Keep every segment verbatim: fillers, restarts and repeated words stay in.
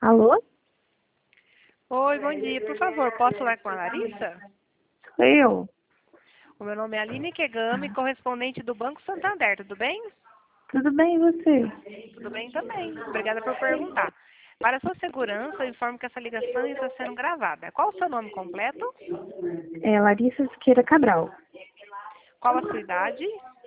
Alô? Oi, bom dia. Por favor, posso falar com a Larissa? Eu? O meu nome é Aline Kegami, correspondente do Banco Santander, tudo bem? Tudo bem, e você? Tudo bem também. Obrigada por perguntar. Para sua segurança, eu informo que essa ligação está sendo gravada. Qual o seu nome completo? É Larissa Siqueira Cabral. Qual a sua idade?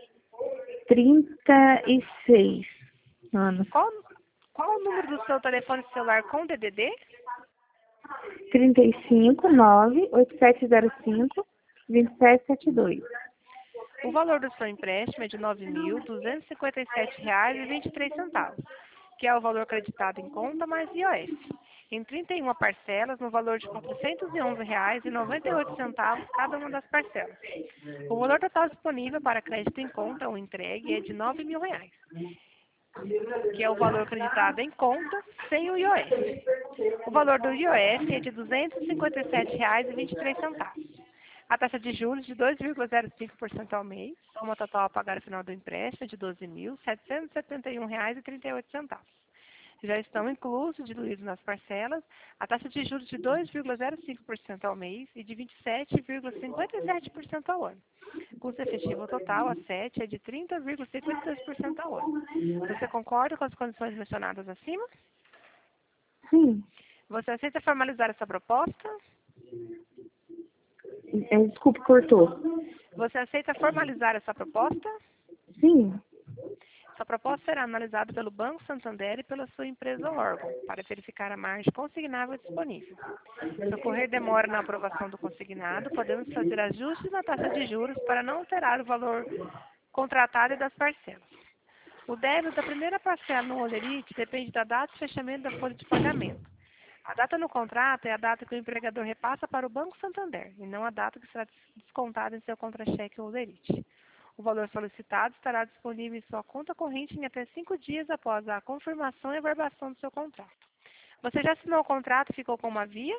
trinta e seis anos. Qual, qual o número do seu telefone celular com D D D? trinta e cinco, nove, oito sete zero cinco, dois sete sete dois. O valor do seu empréstimo é de nove mil duzentos e cinquenta e sete reais e vinte e três centavos, que é o valor acreditado em conta mais I O F, em trinta e uma parcelas no valor de quatrocentos e onze reais e noventa e oito centavos cada uma das parcelas. O valor total disponível para crédito em conta ou entregue é de nove mil reais, que é o valor acreditado em conta sem o I O F. O valor do I O F é de duzentos e cinquenta e sete reais e vinte e três centavos. A taxa de juros de dois vírgula zero cinco por cento ao mês, soma total a pagar no final do empréstimo de doze mil setecentos e setenta e um reais e trinta e oito centavos. Já estão inclusos, diluídos nas parcelas, a taxa de juros de dois vírgula zero cinco por cento ao mês e de vinte e sete vírgula cinquenta e sete por cento ao ano. O custo efetivo total a sete é de trinta vírgula cinquenta e dois por cento ao ano. Você concorda com as condições mencionadas acima? Sim. Você aceita formalizar essa proposta? É, desculpe, cortou. Você aceita formalizar essa proposta? Sim. Essa proposta será analisada pelo Banco Santander e pela sua empresa ou órgão, para verificar a margem consignável disponível. Se ocorrer demora na aprovação do consignado, podemos fazer ajustes na taxa de juros para não alterar o valor contratado e das parcelas. O débito da primeira parcela no Olerite depende da data de fechamento da folha de pagamento. A data no contrato é a data que o empregador repassa para o Banco Santander, e não a data que será descontada em seu contra-cheque ou Olerite. O valor solicitado estará disponível em sua conta corrente em até cinco dias após a confirmação e averbação do seu contrato. Você já assinou o contrato e ficou com uma via?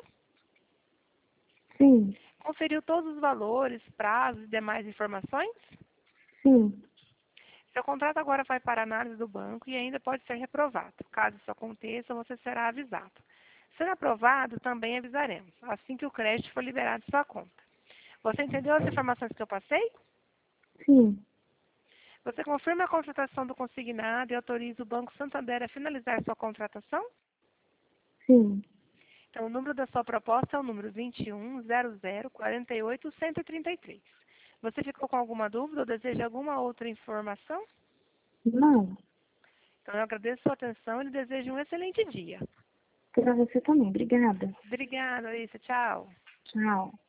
Sim. Conferiu todos os valores, prazos e demais informações? Sim. Seu contrato agora vai para a análise do banco e ainda pode ser reprovado. Caso isso aconteça, você será avisado. Sendo aprovado, também avisaremos, assim que o crédito for liberado de sua conta. Você entendeu as informações que eu passei? Sim. Você confirma a contratação do consignado e autoriza o Banco Santander a finalizar sua contratação? Sim. Então, o número da sua proposta é o número vinte e um, zero zero, quarenta e oito, cento e trinta e três. Você ficou com alguma dúvida ou deseja alguma outra informação? Não. Então, eu agradeço a sua atenção e lhe desejo um excelente dia. Para você também. Obrigada. Obrigada, Larissa. Tchau. Tchau.